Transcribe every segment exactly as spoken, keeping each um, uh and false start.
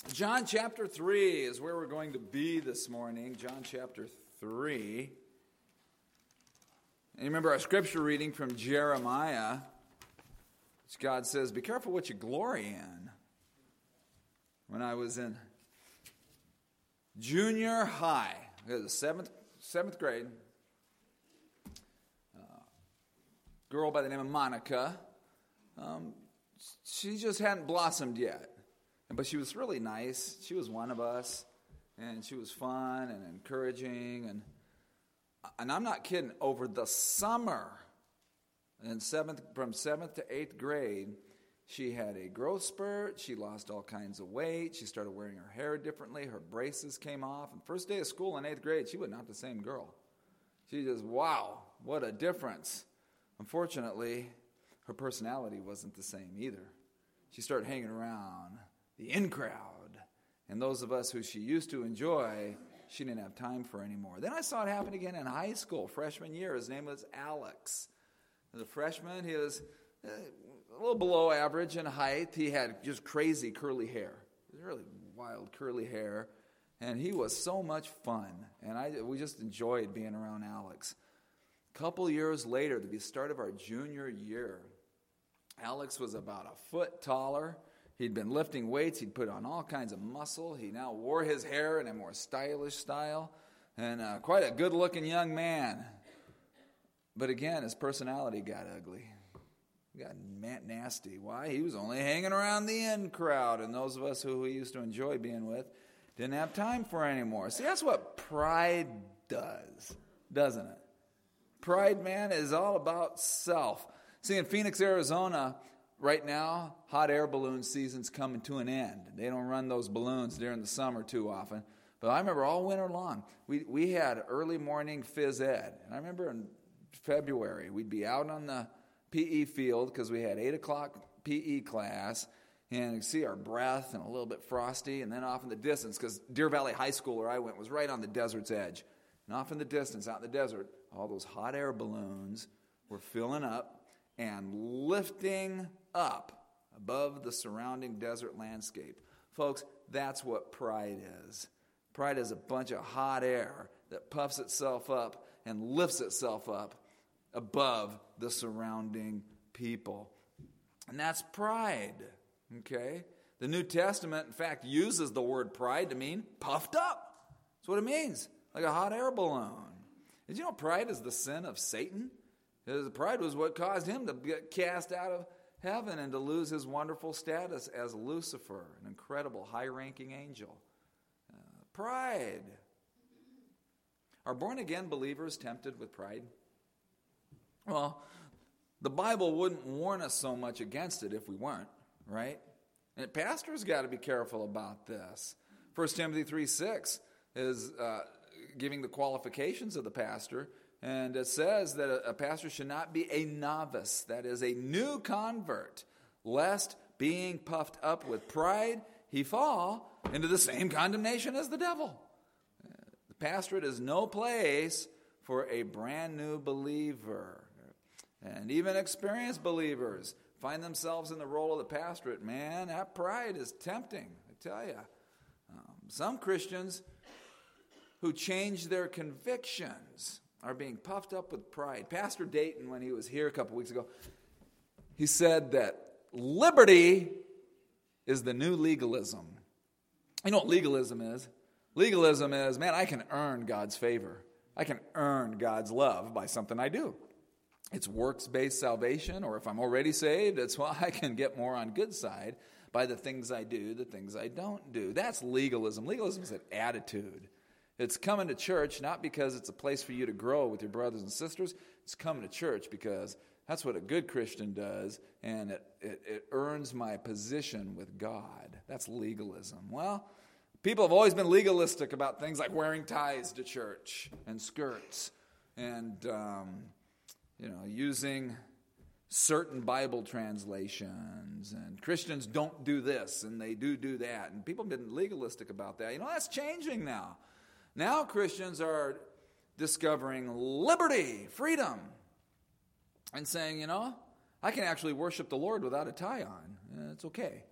John chapter three is where we're going to be this morning. John chapter three. And you remember our scripture reading from Jeremiah, which God says, be careful what you glory in. When I was in junior high, the seventh, seventh grade, a girl by the name of Monica, um, she just hadn't blossomed yet. But she was really nice. She was one of us, and she was fun and encouraging. And and I'm not kidding. Over the summer, in seventh, from seventh to eighth grade, she had a growth spurt. She lost all kinds of weight. She started wearing her hair differently. Her braces came off. And first day of school in eighth grade, she was not the same girl. She just, wow, what a difference. Unfortunately, her personality wasn't the same either. She started hanging around the in crowd, and those of us who she used to enjoy, she didn't have time for anymore. Then I saw it happen again in high school, freshman year. His name was Alex. As a freshman, he was a little below average in height. He had just crazy curly hair, really wild curly hair, and he was so much fun. And I we just enjoyed being around Alex. A couple years later, at the start of our junior year, Alex was about a foot taller. He'd been lifting weights. He'd put on all kinds of muscle. He now wore his hair in a more stylish style. And uh, quite a good-looking young man. But again, his personality got ugly. He got nasty. Why? He was only hanging around the in crowd. And those of us who we used to enjoy being with didn't have time for it anymore. See, that's what pride does, doesn't it? Pride, man, is all about self. See, in Phoenix, Arizona, right now, hot air balloon season's coming to an end. They don't run those balloons during the summer too often. But I remember all winter long, we, we had early morning phys ed. And I remember in February, we'd be out on the P E field because we had eight o'clock P E class. And you see our breath and a little bit frosty. And then off in the distance, because Deer Valley High School where I went was right on the desert's edge. And off in the distance, out in the desert, all those hot air balloons were filling up and lifting up above the surrounding desert landscape. Folks, that's what pride is. Pride is a bunch of hot air that puffs itself up and lifts itself up above the surrounding people. And that's pride, okay? The New Testament, in fact, uses the word pride to mean puffed up. That's what it means, like a hot air balloon. Did you know pride is the sin of Satan? His pride was what caused him to get cast out of heaven and to lose his wonderful status as Lucifer, an incredible high-ranking angel. Uh, pride. Are born-again believers tempted with pride? Well, the Bible wouldn't warn us so much against it if we weren't, right? And pastors got to be careful about this. First Timothy three six is uh, giving the qualifications of the pastor. And it says that a pastor should not be a novice, that is, a new convert, lest being puffed up with pride, he fall into the same condemnation as the devil. The pastorate is no place for a brand new believer. And even experienced believers find themselves in the role of the pastorate. Man, that pride is tempting, I tell you. Um, some Christians who change their convictions are being puffed up with pride. Pastor Dayton, when he was here a couple weeks ago, he said that liberty is the new legalism. You know what legalism is? Legalism is, man, I can earn God's favor. I can earn God's love by something I do. It's works-based salvation, or if I'm already saved, it's, well, I can get more on good side by the things I do, the things I don't do. That's legalism. Legalism is an attitude. It's coming to church not because it's a place for you to grow with your brothers and sisters. It's coming to church because that's what a good Christian does, and it, it, it earns my position with God. That's legalism. Well, people have always been legalistic about things like wearing ties to church and skirts and, um, you know, using certain Bible translations. And Christians don't do this, and they do do that. And people have been legalistic about that. You know, that's changing now. Now Christians are discovering liberty, freedom, and saying, you know, I can actually worship the Lord without a tie on. It's okay.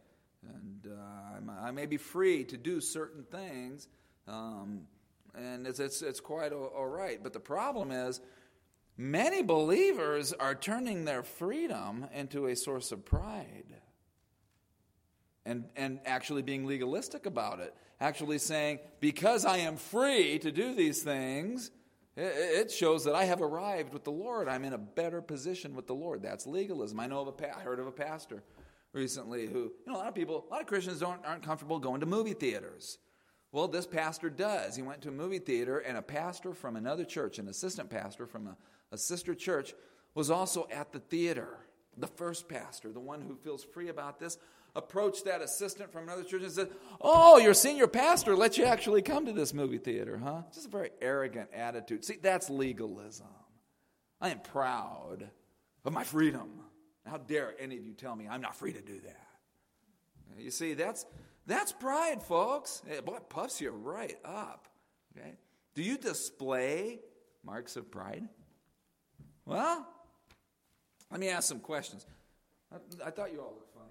And uh, I may be free to do certain things, um, and it's, it's, it's quite all right. But the problem is, many believers are turning their freedom into a source of pride. And, and actually being legalistic about it. Actually saying, because I am free to do these things, it shows that I have arrived with the Lord. I'm in a better position with the Lord. That's legalism. I know of a pa- I heard of a pastor recently who, you know, a lot of people, a lot of Christians don't aren't comfortable going to movie theaters. Well, this pastor does. He went to a movie theater, and a pastor from another church, an assistant pastor from a, a sister church, was also at the theater. The first pastor, the one who feels free about this, approached that assistant from another church and said, "Oh, your senior pastor let you actually come to this movie theater, huh?" Just a very arrogant attitude. See, that's legalism. I am proud of my freedom. How dare any of you tell me I'm not free to do that? You see, that's that's pride, folks. It, boy, it puffs you right up. Okay? Do you display marks of pride? Well, let me ask some questions. I, I thought you all looked funny.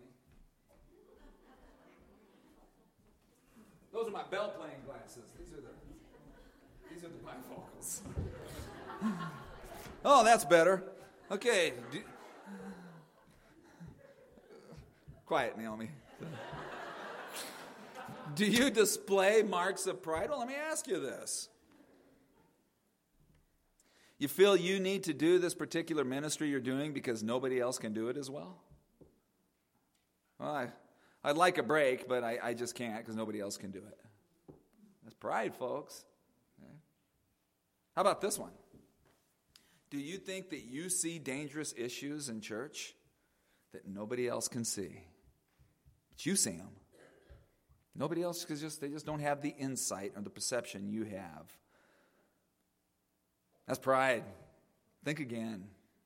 Those are my bell playing glasses. These are the these are the bifocals. Oh, that's better. Okay. Do, quiet, Naomi. Do you display marks of pride? Well, let me ask you this. You feel you need to do this particular ministry you're doing because nobody else can do it as well? Well, I, I'd like a break, but I, I just can't because nobody else can do it. That's pride, folks. Okay. How about this one? Do you think that you see dangerous issues in church that nobody else can see? But you see them. Nobody else, because just they just don't have the insight or the perception you have. That's pride. Think again.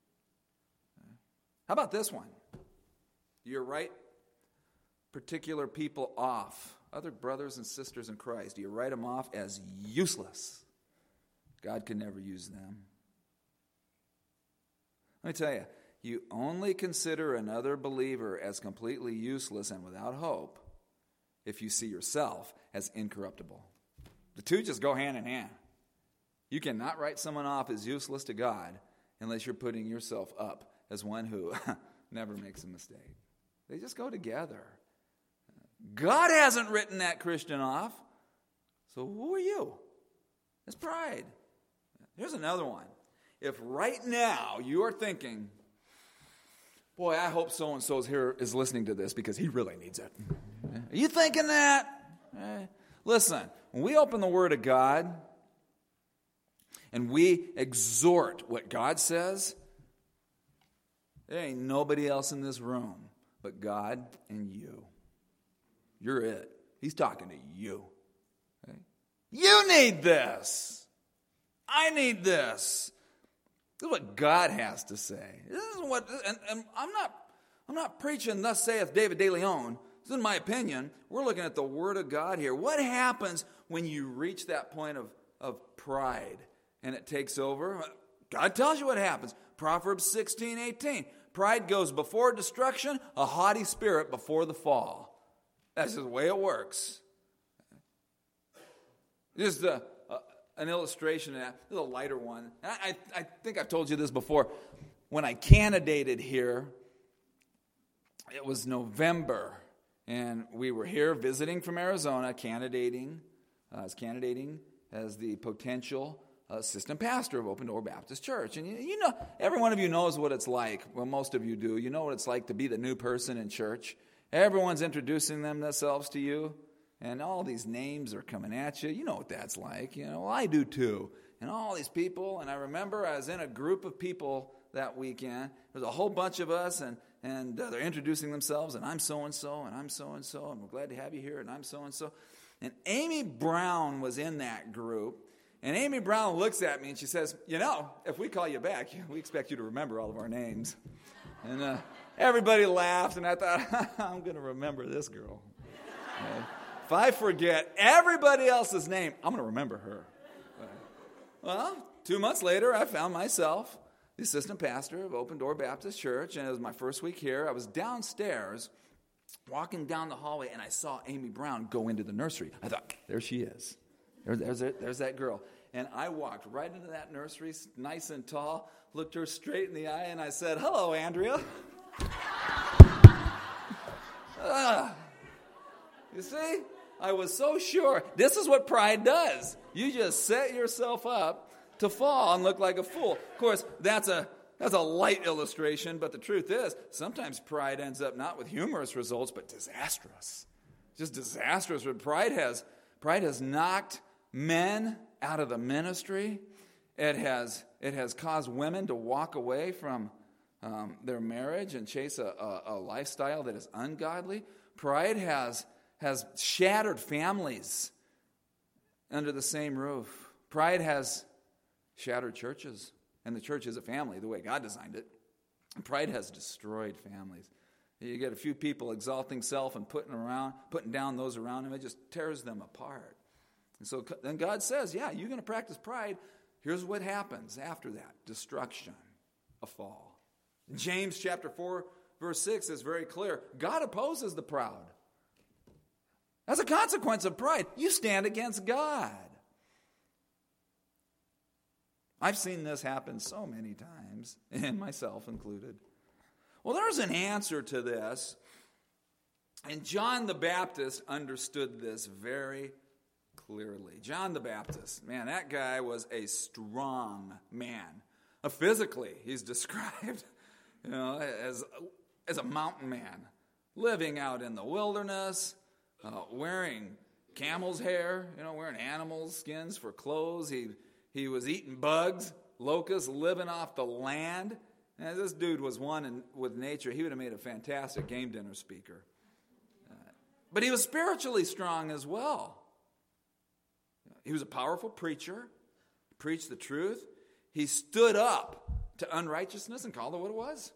How about this one? Do you write particular people off, other brothers and sisters in Christ, do you write them off as useless? God can never use them. Let me tell you, you only consider another believer as completely useless and without hope if you see yourself as incorruptible. The two just go hand in hand. You cannot write someone off as useless to God unless you're putting yourself up as one who never makes a mistake. They just go together. God hasn't written that Christian off, so who are you? It's pride. Here's another one. If right now you are thinking, boy, I hope so-and-so here is listening to this because he really needs it. Are you thinking that? Eh. Listen, when we open the Word of God and we exhort what God says, there ain't nobody else in this room but God and you. You're it. He's talking to you. Okay? You need this. I need this. This is what God has to say. This is what, and, and I'm not, I'm not preaching. Thus saith David De Leon. This is my opinion. We're looking at the Word of God here. What happens when you reach that point of, of pride and it takes over? God tells you what happens. Proverbs sixteen eighteen. Pride goes before destruction, a haughty spirit before the fall. That's just the way it works. This is the, uh, an illustration of that. This is a lighter one. I, I, I think I've told you this before. When I candidated here, it was November, and we were here visiting from Arizona, candidating, uh, as candidating as the potential assistant pastor of Open Door Baptist Church. And you, you know, every one of you knows what it's like. Well, most of you do. You know what it's like to be the new person in church. Everyone's introducing themselves to you, and all these names are coming at you. You know what that's like. You know, well, I do too. And all these people, and I remember I was in a group of people that weekend. There's a whole bunch of us, and, and uh, they're introducing themselves, and I'm so-and-so, and I'm so-and-so, and we're glad to have you here, and I'm so-and-so. And Amy Brown was in that group, and Amy Brown looks at me, and she says, you know, if we call you back, we expect you to remember all of our names. And uh, everybody laughed, and I thought, I'm going to remember this girl. Okay? If I forget everybody else's name, I'm going to remember her. Okay? Well, two months later, I found myself the assistant pastor of Open Door Baptist Church, and it was my first week here. I was downstairs walking down the hallway, and I saw Amy Brown go into the nursery. I thought, there she is. There, there's, there's that girl. And I walked right into that nursery, nice and tall, looked her straight in the eye, and I said, hello, Andrea. uh, you see? I was so sure. This is what pride does. You just set yourself up to fall and look like a fool. Of course, that's a that's a light illustration, but the truth is, sometimes pride ends up not with humorous results, but disastrous. Just disastrous. Pride has pride has knocked men out of the ministry. It has it has caused women to walk away from um, their marriage and chase a, a, a lifestyle that is ungodly. Pride has has shattered families under the same roof. Pride has shattered churches, and the church is a family the way God designed it. Pride has destroyed families. You get a few people exalting self and putting around, putting down those around them. It just tears them apart. And so then God says, yeah, you're going to practice pride. Here's what happens after that. Destruction, a fall. James chapter four, verse six is very clear. God opposes the proud. As a consequence of pride, you stand against God. I've seen this happen so many times, and myself included. Well, there's an answer to this, and John the Baptist understood this very clearly. John the Baptist, man, that guy was a strong man. Uh, physically, he's described, you know, as, as a mountain man, living out in the wilderness, Uh, wearing camel's hair, you know, wearing animals' skins for clothes. He he was eating bugs, locusts, living off the land. And this dude was one in, with nature. He would have made a fantastic game dinner speaker. Uh, but he was spiritually strong as well. He was a powerful preacher, preached the truth. He stood up to unrighteousness and called it what it was.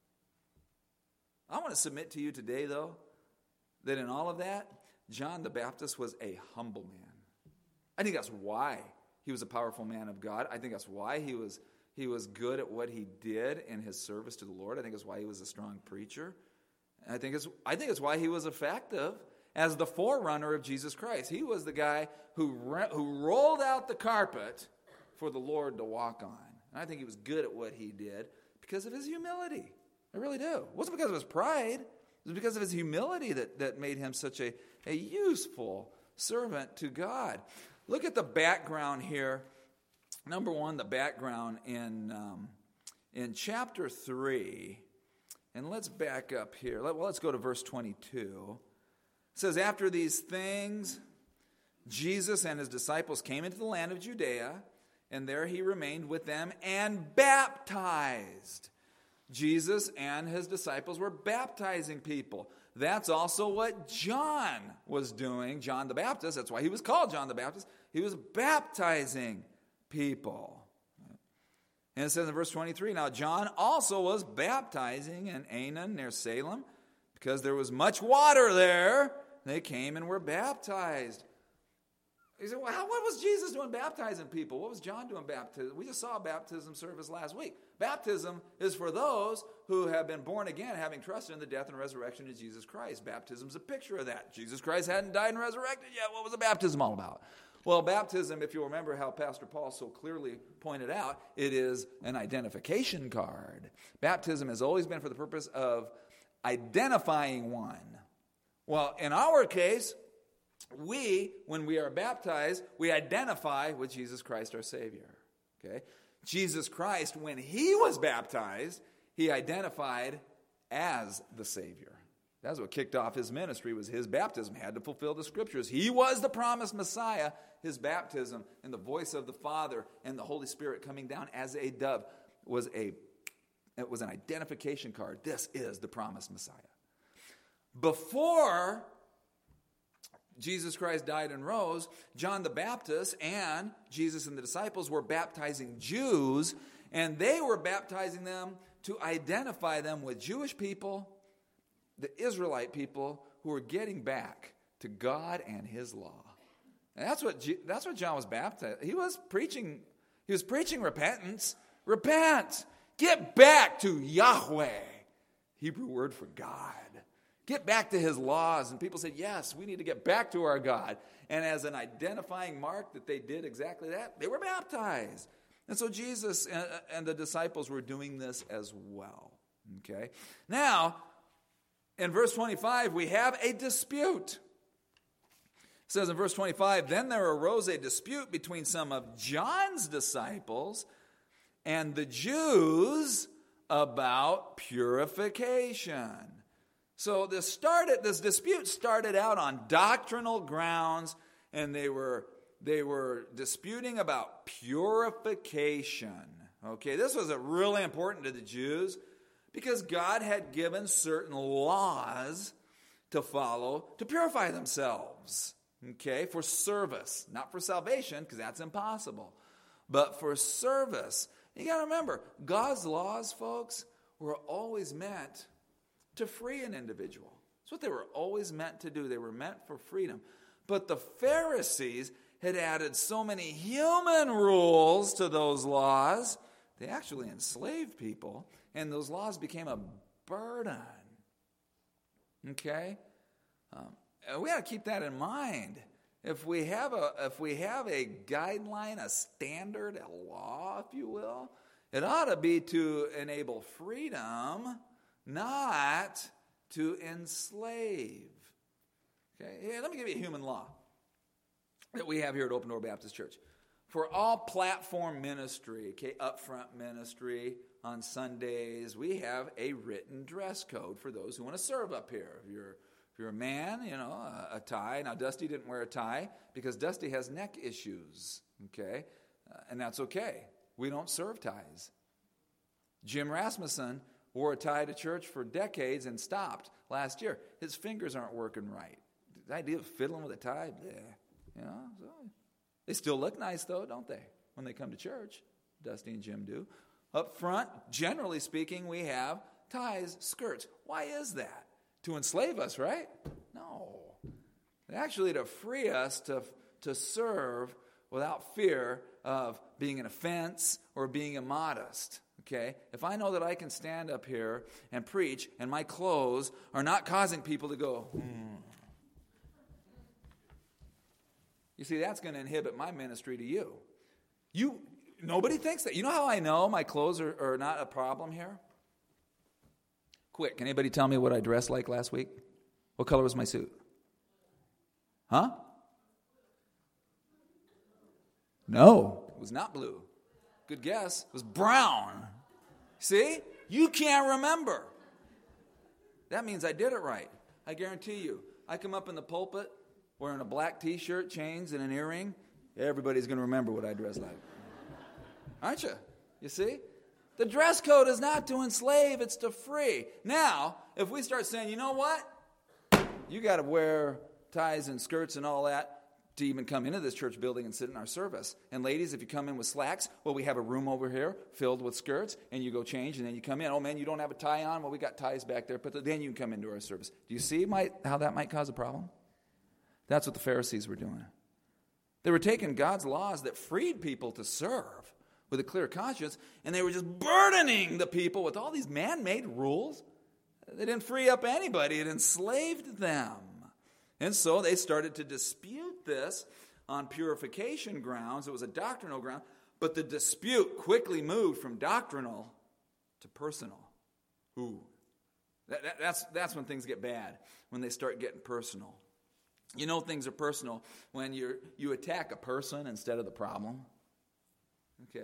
I want to submit to you today, though, that in all of that, John the Baptist was a humble man. I think that's why he was a powerful man of God. I think that's why he was he was good at what he did in his service to the Lord. I think that's why he was a strong preacher. I think it's I think it's why he was effective as the forerunner of Jesus Christ. He was the guy who re- who rolled out the carpet for the Lord to walk on. And I think he was good at what he did because of his humility. I really do. It wasn't because of his pride. It was because of his humility that, that made him such a, a useful servant to God. Look at the background here. Number one, the background in um, in chapter three. And let's back up here. Let, well, let's go to verse twenty-two. It says, after these things, Jesus and his disciples came into the land of Judea, and there he remained with them and baptized. Jesus and his disciples were baptizing people. That's also what John was doing, John the Baptist. That's why he was called John the Baptist. He was baptizing people. And it says in verse twenty-three, now John also was baptizing in Aenon near Salem, because there was much water there. They came and were baptized. He said, well, how, what was Jesus doing baptizing people? What was John doing baptism? We just saw a baptism service last week. Baptism is for those who have been born again, having trusted in the death and resurrection of Jesus Christ. Baptism is a picture of that. Jesus Christ hadn't died and resurrected yet. What was the baptism all about? Well, baptism, if you'll remember how Pastor Paul so clearly pointed out, it is an identification card. Baptism has always been for the purpose of identifying one. Well, in our case, we, when we are baptized, we identify with Jesus Christ, our Savior. Okay? Jesus Christ, when he was baptized, he identified as the Savior. That's what kicked off his ministry, was his baptism. Had to fulfill the Scriptures. He was the promised Messiah. His baptism and the voice of the Father and the Holy Spirit coming down as a dove was a it was an identification card. This is the promised Messiah. Before Jesus Christ died and rose, John the Baptist and Jesus and the disciples were baptizing Jews, and they were baptizing them to identify them with Jewish people, the Israelite people who were getting back to God and his law. And that's what that's what John was baptized. He was preaching, he was preaching repentance. Repent. Get back to Yahweh. Hebrew word for God. Get back to his laws. And people said, yes, we need to get back to our God. And as an identifying mark that they did exactly that, they were baptized. And so Jesus and, and the disciples were doing this as well. Okay? Now, in verse twenty-five, we have a dispute. It says in verse twenty-five, then there arose a dispute between some of John's disciples and the Jews about purification. So this started, this dispute started out on doctrinal grounds, and they were they were disputing about purification. Okay, this was really important to the Jews because God had given certain laws to follow to purify themselves. Okay, for service, not for salvation, because that's impossible, but for service. You got to remember, God's laws, folks, were always meant to free an individual. That's what they were always meant to do. They were meant for freedom. But the Pharisees had added so many human rules to those laws, they actually enslaved people, and those laws became a burden. Okay? Um, we got to keep that in mind. If we have a if we have a guideline, a standard, a law, if you will, it ought to be to enable freedom, not to enslave. Okay, here, let me give you a human law that we have here at Open Door Baptist Church. For all platform ministry, okay, upfront ministry on Sundays, we have a written dress code for those who want to serve up here. If you're If you're a man, you know, a, a tie. Now, Dusty didn't wear a tie because Dusty has neck issues, okay? Uh, and that's okay. We don't serve ties. Jim Rasmussen wore a tie to church for decades and stopped last year. His fingers aren't working right. The idea of fiddling with a tie, bleh, you know. So they still look nice, though, don't they, when they come to church? Dusty and Jim do. Up front, generally speaking, we have ties, skirts. Why is that? To enslave us, right? No. Actually, to free us to, to serve without fear of being an offense or being immodest. Okay? If I know that I can stand up here and preach and my clothes are not causing people to go, hmm. You see, that's going to inhibit my ministry to you. You, nobody thinks that. You know how I know my clothes are, are not a problem here? Quick, can anybody tell me what I dressed like last week? What color was my suit? Huh? No, it was not blue. Good guess. It was brown. See? You can't remember. That means I did it right. I guarantee you. I come up in the pulpit wearing a black T-shirt, chains, and an earring. Everybody's going to remember what I dressed like. Aren't you? You see? The dress code is not to enslave, it's to free. Now, if we start saying, you know what? You got to wear ties and skirts and all that to even come into this church building and sit in our service. And ladies, if you come in with slacks, well, we have a room over here filled with skirts, and you go change, and then you come in. Oh, man, you don't have a tie on? Well, we got ties back there, but then you can come into our service. Do you see might, how that might cause a problem? That's what the Pharisees were doing. They were taking God's laws that freed people to serve with a clear conscience, and they were just burdening the people with all these man-made rules. They didn't free up anybody. It enslaved them. And so they started to dispute this on purification grounds. It was a doctrinal ground, but the dispute quickly moved from doctrinal to personal. Ooh, that, that, that's, that's when things get bad, when they start getting personal. You know things are personal when you you attack a person instead of the problem. Okay.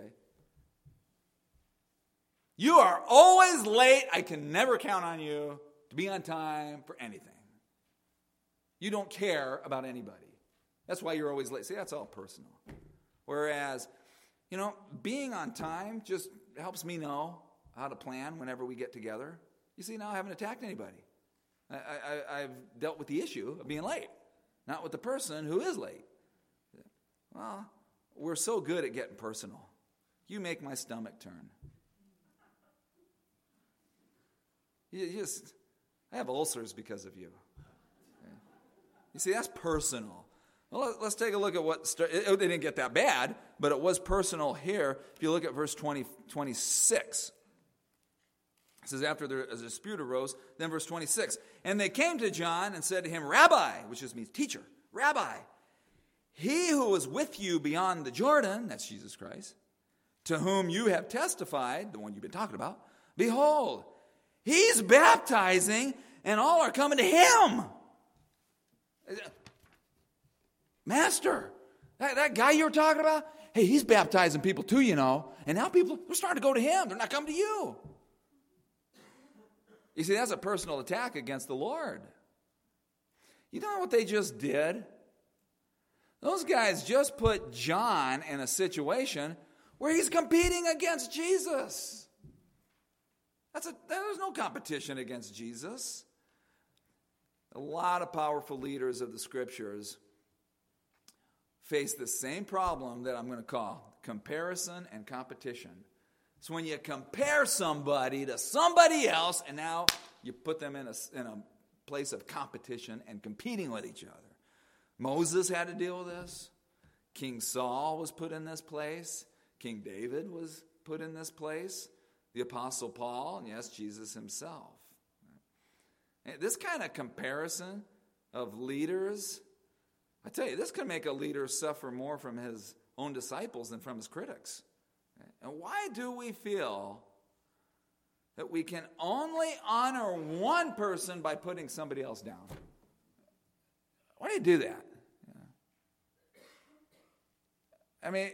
You are always late. I can never count on you to be on time for anything. You don't care about anybody. That's why you're always late. See, that's all personal. Whereas, you know, being on time just helps me know how to plan whenever we get together. You see, now I haven't attacked anybody. I, I, I've dealt with the issue of being late, not with the person who is late. Well, we're so good at getting personal. You make my stomach turn. You just, I have ulcers because of you. Okay. You see, that's personal. Well, let's take a look at what, start, it, it didn't get that bad, but it was personal here. If you look at verse twenty, twenty-six, It says, after there, a dispute arose, then verse twenty-six, and they came to John and said to him, Rabbi, which just means teacher, Rabbi, he who was with you beyond the Jordan, that's Jesus Christ, to whom you have testified, the one you've been talking about, behold, he's baptizing and all are coming to him. Master, that, that guy you were talking about, hey, he's baptizing people too, you know, and now people are starting to go to him. They're not coming to you. You see, that's a personal attack against the Lord. You know what they just did? Those guys just put John in a situation where he's competing against Jesus. That's a, there's no competition against Jesus. A lot of powerful leaders of the Scriptures face the same problem that I'm going to call comparison and competition. So when you compare somebody to somebody else, and now you put them in a, in a place of competition and competing with each other. Moses had to deal with this. King Saul was put in this place. King David was put in this place. The Apostle Paul, and yes, Jesus himself. This kind of comparison of leaders, I tell you, this can make a leader suffer more from his own disciples than from his critics. And why do we feel that we can only honor one person by putting somebody else down? Why do you do that? I mean,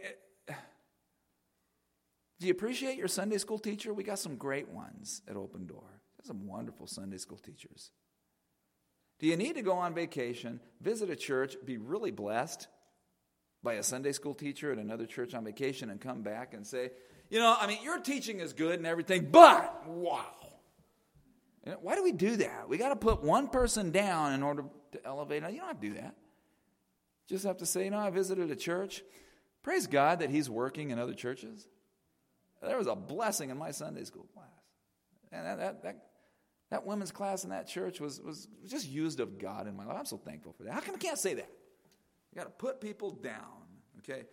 do you appreciate your Sunday school teacher? We got some great ones at Open Door. Got some wonderful Sunday school teachers. Do you need to go on vacation, visit a church, be really blessed by a Sunday school teacher at another church on vacation, and come back and say, you know, I mean, your teaching is good and everything, but wow. You know, why do we do that? We got to put one person down in order to elevate. You don't have to do that. You just have to say, you know, I visited a church. Praise God that he's working in other churches. There was a blessing in my Sunday school class. And that that that, that women's class in that church was, was just used of God in my life. I'm so thankful for that. How come I can't say that? You got to put people down, okay?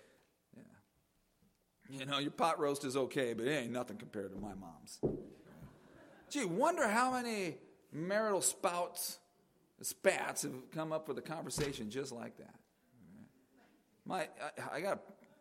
Yeah. You know, your pot roast is okay, but it ain't nothing compared to my mom's. Gee, wonder how many marital spouts, spats have come up with a conversation just like that. My, I, I got.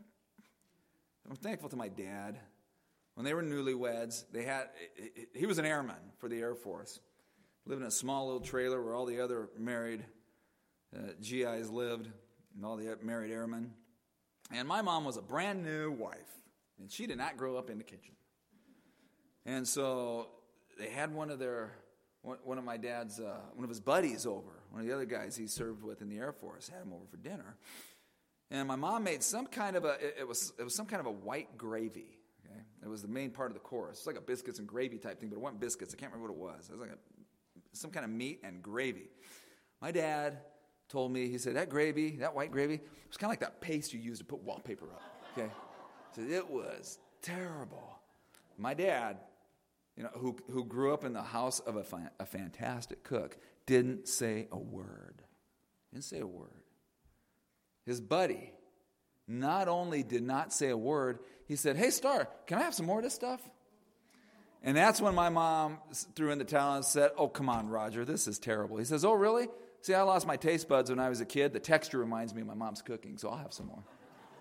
I'm thankful to my dad. When they were newlyweds, they had. He was an airman for the Air Force. Lived in a small little trailer where all the other married uh, G Is lived, and all the married airmen. And my mom was a brand new wife, and she did not grow up in the kitchen. And so they had one of their, one of my dad's, uh, one of his buddies over. One of the other guys he served with in the Air Force had him over for dinner. And my mom made some kind of a, it was it was some kind of a white gravy. Okay? It was the main part of the course. It's like a biscuits and gravy type thing, but it wasn't biscuits. I can't remember what it was. It was like a, some kind of meat and gravy. My dad told me, he said, that gravy, that white gravy, it was kind of like that paste you use to put wallpaper up. Okay? So it was terrible. My dad, you know, who who grew up in the house of a, fa- a fantastic cook, didn't say a word. Didn't say a word. His buddy not only did not say a word, he said, hey, Star, can I have some more of this stuff? And that's when my mom threw in the towel and said, oh, come on, Roger, this is terrible. He says, oh, really? See, I lost my taste buds when I was a kid. The texture reminds me of my mom's cooking, so I'll have some more.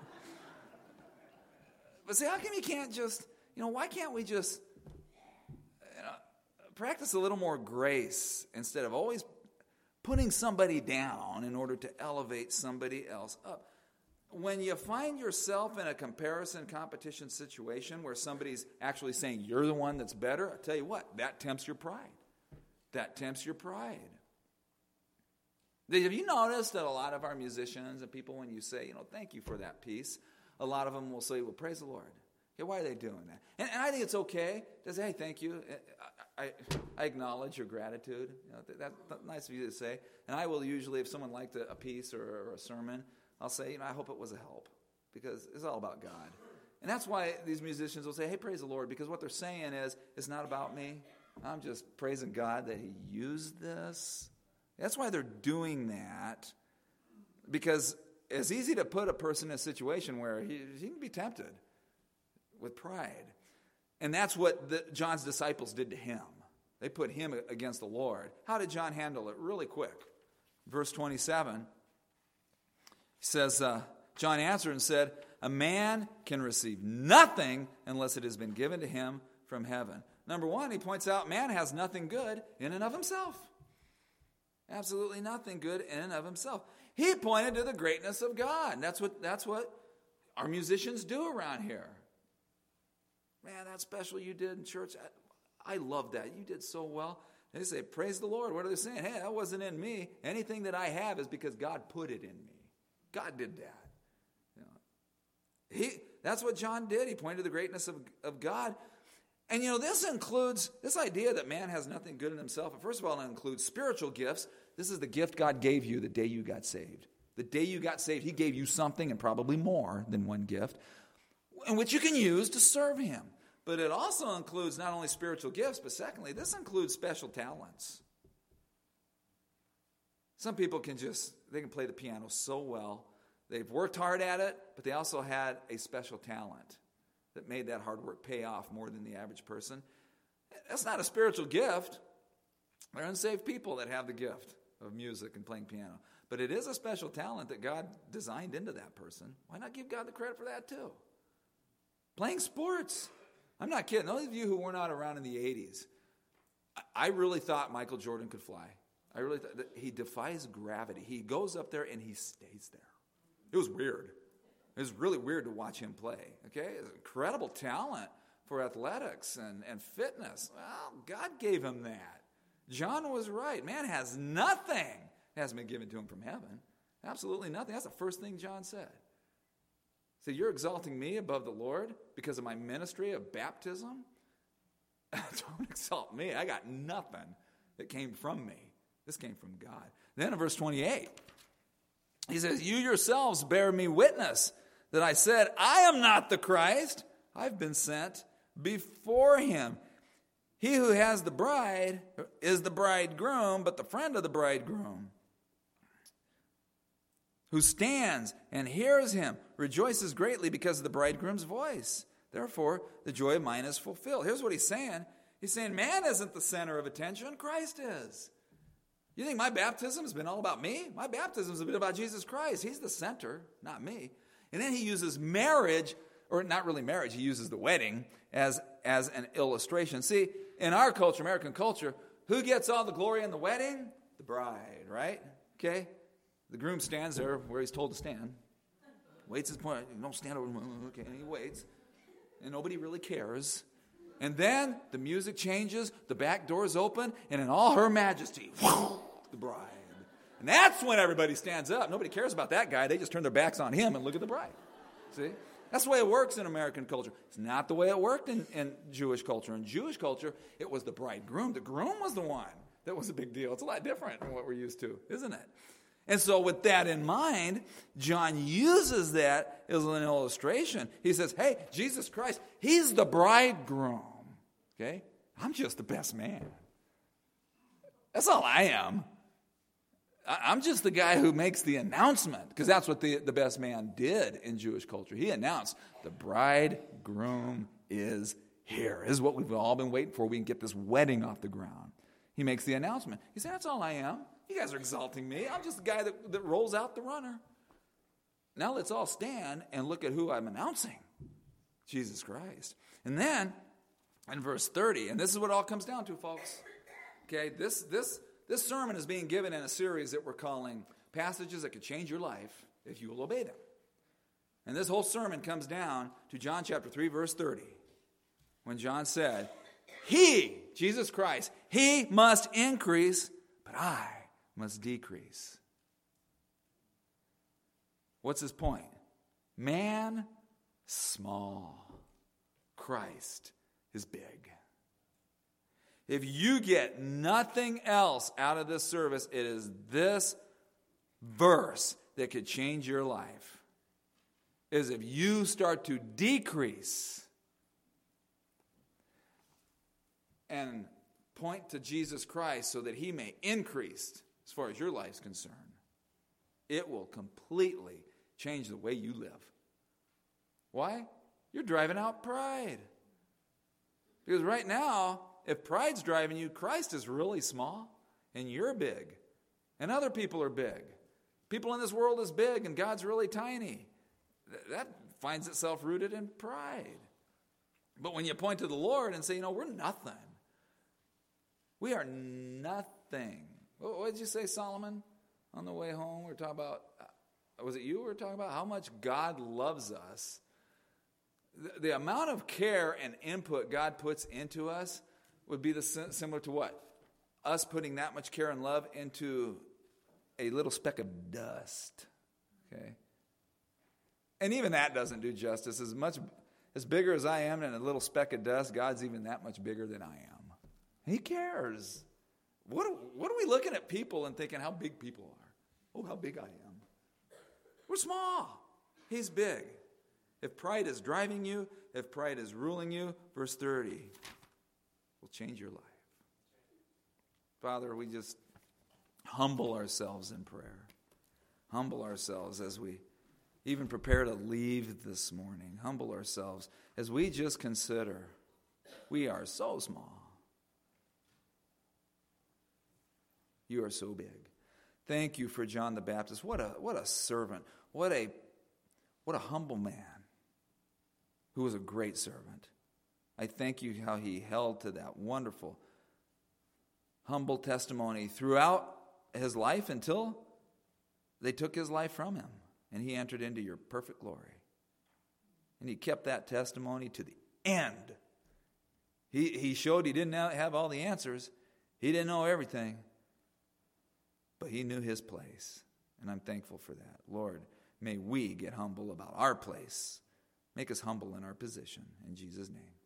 But see, how come you can't just, you know, why can't we just you know, practice a little more grace instead of always putting somebody down in order to elevate somebody else up? When you find yourself in a comparison competition situation where somebody's actually saying you're the one that's better, I tell you what, that tempts your pride. That tempts your pride. Have you noticed that a lot of our musicians and people, when you say, you know, thank you for that piece, a lot of them will say, well, praise the Lord. Okay, why are they doing that? And, and I think it's okay to say, hey, thank you. I, I, I acknowledge your gratitude. You know, that, that's nice of you to say. And I will usually, if someone liked a, a piece or, or a sermon, I'll say, you know, I hope it was a help, because it's all about God. And that's why these musicians will say, hey, praise the Lord, because what they're saying is, it's not about me. I'm just praising God that he used this. That's why they're doing that, because it's easy to put a person in a situation where he, he can be tempted with pride. And that's what the, John's disciples did to him. They put him against the Lord. How did John handle it? Really quick. Verse twenty-seven, he says, uh, John answered and said, a man can receive nothing unless it has been given to him from heaven. Number one, he points out man has nothing good in and of himself. Absolutely nothing good in and of himself. He pointed to the greatness of God. And that's what, that's what our musicians do around here. Man, that's special you did in church. I, I love that. You did so well. They say, praise the Lord. What are they saying? Hey, that wasn't in me. Anything that I have is because God put it in me. God did that. You know, he, that's what John did. He pointed to the greatness of, of God. And, you know, this includes, this idea that man has nothing good in himself. First of all, it includes spiritual gifts. This is the gift God gave you the day you got saved. The day you got saved, he gave you something, and probably more than one gift, in which you can use to serve him. But it also includes not only spiritual gifts, but secondly, this includes special talents. Some people can just, they can play the piano so well. They've worked hard at it, but they also had a special talent that made that hard work pay off more than the average person. That's not a spiritual gift. They're unsaved people that have the gift of music and playing piano. But it is a special talent that God designed into that person. Why not give God the credit for that too? Playing sports. I'm not kidding. Those of you who were not around in the eighties, I really thought Michael Jordan could fly. I really thought that he defies gravity. He goes up there and he stays there. It was weird. It was really weird to watch him play. Okay, incredible talent for athletics and, and fitness. Well, God gave him that. John was right. Man has nothing. It hasn't been given to him from heaven. Absolutely nothing. That's the first thing John said. He said, you're exalting me above the Lord because of my ministry of baptism? Don't exalt me. I got nothing that came from me. This came from God. Then in verse twenty-eight, he says, you yourselves bear me witness that I said, I am not the Christ. I've been sent before him. He who has the bride is the bridegroom, but the friend of the bridegroom, who stands and hears him, rejoices greatly because of the bridegroom's voice. Therefore, the joy of mine is fulfilled. Here's what he's saying. He's saying, man isn't the center of attention. Christ is. You think my baptism has been all about me? My baptism has been about Jesus Christ. He's the center, not me. And then he uses marriage, or not really marriage, he uses the wedding as, as an illustration. See, in our culture, American culture, who gets all the glory in the wedding? The bride, right? Okay? The groom stands there where he's told to stand. Waits his point. Don't stand over. Okay, and he waits. And nobody really cares. And then the music changes, the back doors open, and in all her majesty, the bride. And that's when everybody stands up. Nobody cares about that guy. They just turn their backs on him and look at the bride. See? That's the way it works in American culture. It's not the way it worked in, in Jewish culture. In Jewish culture, it was the bridegroom. The groom was the one that was a big deal. It's a lot different from what we're used to, isn't it? And so with that in mind, John uses that as an illustration. He says, hey, Jesus Christ, he's the bridegroom. Okay? I'm just the best man. That's all I am. I'm just the guy who makes the announcement, because that's what the, the best man did in Jewish culture. He announced, the bridegroom is here. This is what we've all been waiting for. We can get this wedding off the ground. He makes the announcement. He said, that's all I am. You guys are exalting me. I'm just the guy that, that rolls out the runner. Now let's all stand and look at who I'm announcing. Jesus Christ. And then, in verse thirty, and this is what it all comes down to, folks. Okay, this this this sermon is being given in a series that we're calling Passages That Could Change Your Life If You Will Obey Them. And this whole sermon comes down to John chapter three, verse thirty, when John said, He, Jesus Christ, He must increase, but I must decrease. What's his point? Man, small. Christ is big. If you get nothing else out of this service, it is this verse that could change your life. Is if you start to decrease and point to Jesus Christ so that he may increase as far as your life's concerned, it will completely change the way you live. Why? You're driving out pride. Because right now, if pride's driving you, Christ is really small, and you're big, and other people are big. People in this world is big, and God's really tiny. That finds itself rooted in pride. But when you point to the Lord and say, you know, we're nothing. We are nothing. What did you say, Solomon, on the way home? We were talking about, was it you we were talking about? How much God loves us. The, the amount of care and input God puts into us would be the similar to what? Us putting that much care and love into a little speck of dust. Okay? And even that doesn't do justice. As much, as bigger as I am and a little speck of dust, God's even that much bigger than I am. He cares. What, what are we looking at people and thinking how big people are? Oh, how big I am. We're small. He's big. If pride is driving you, if pride is ruling you, verse thirty will change your life. Father, we just humble ourselves in prayer. Humble ourselves as we even prepare to leave this morning. Humble ourselves as we just consider we are so small. You are so big. Thank you for John the Baptist. What a what a servant. What a what a humble man who was a great servant. I thank you how he held to that wonderful, humble testimony throughout his life until they took his life from him and he entered into your perfect glory. And he kept that testimony to the end. He, he showed he didn't have all the answers. He didn't know everything. But he knew his place. And I'm thankful for that. Lord, may we get humble about our place. Make us humble in our position. In Jesus' name.